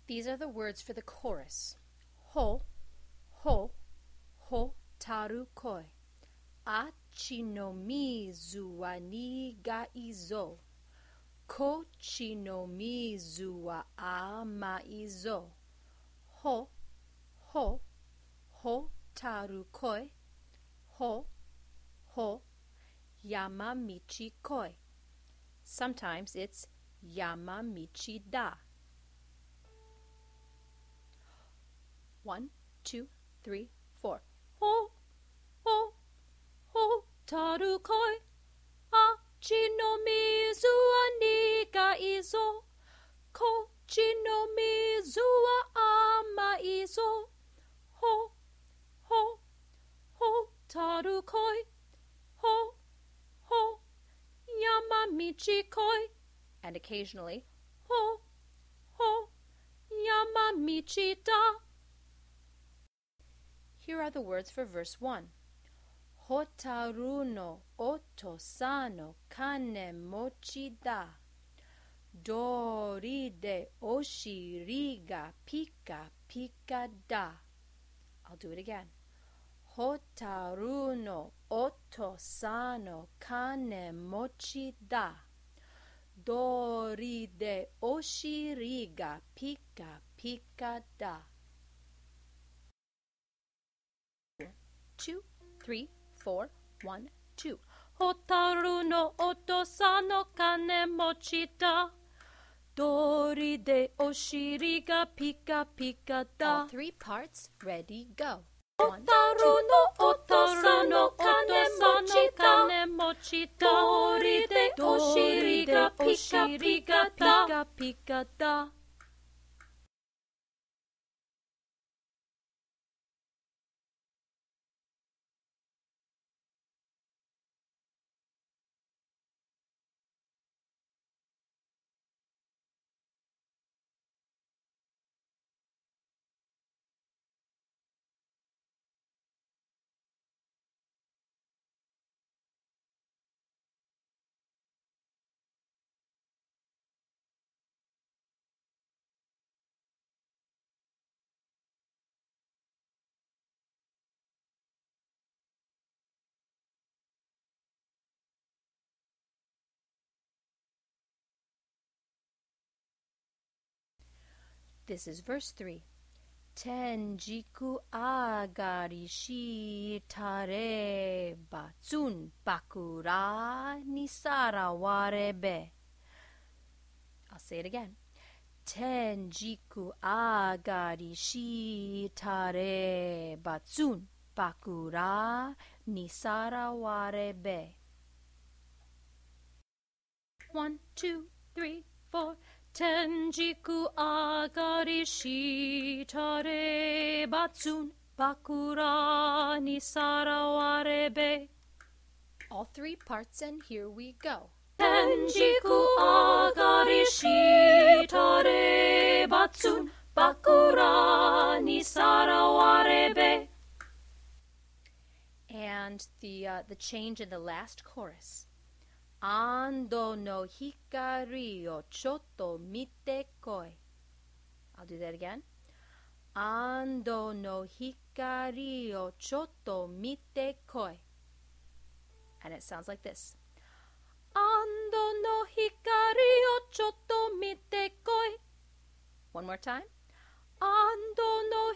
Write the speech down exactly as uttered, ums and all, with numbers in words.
These are the words for the chorus. Ho, ho, ho taru koi. Achi no mizu wa ni ga izo. Ko chi no mizu wa a ma izo. Ho, ho, ho taru koi. Ho, ho, yamamichi koi. Sometimes it's yamamichi da. One, two, three, four. Ho, ho, ho taru koi. Achi no mizu wa ni ga izo. Ko chi no mizu wa a ma izo. Ho, ho, ho taru koi. Ho, ho, yamamichi koi. And occasionally, ho, ho, yamamichi da. Here are the words for verse one. Hotaru no oto sano kane mochi da. Dori de oshiri ga pika pika da. I'll do it again. Hotaru no oto sano kane mochi da. Dori de oshiri ga pika pika da. Two, three, four, one, two. Hotaru no oto sano kane mochi da. Dori de oshiri ga pika pika da. All three parts, ready, go. Hotaru no oto sano kane mochi da. Dori de oshiri ga pika pika pika da. This is verse three. Tenjiku agari shi tare batsun bakura nisara warebe. I'll say it again. Tenjiku agari shi tare batsun bakura nisara warebe. One, two, three, four. Tenjiku agari shitare batsun bakura nisara warebe. All three parts, and here we go. Tenjiku agari shitare batsun bakura nisara warebe. And the uh, the change in the last chorus. Ando no hikari o chotto mite koi. I'll do that again. Ando no hikari o chotto mite koi. And it sounds like this. Ando no hikari o chotto mite koi. One more time. Ando no